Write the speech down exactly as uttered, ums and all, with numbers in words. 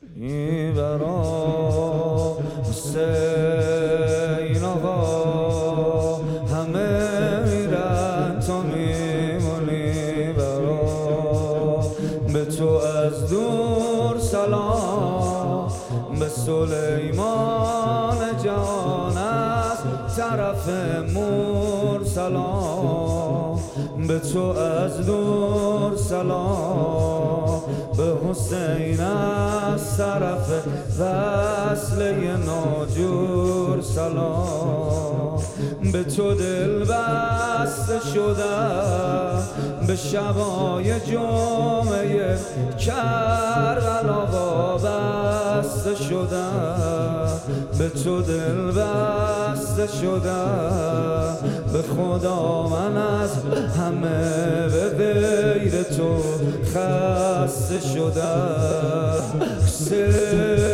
برا حسین آقا همه میرن تو میمونی برا. به تو از دور سلام، به سلیمان جان از طرف مور سلام. به تو از دور سلام، به حسین از طرف وصله ناجور سلام. به تو دل بسته شدم، به شبای جمعه کربلا وابسته شدم. به تو دل بسته شدم، به خدا من از همه به غیر تو خسته شدم.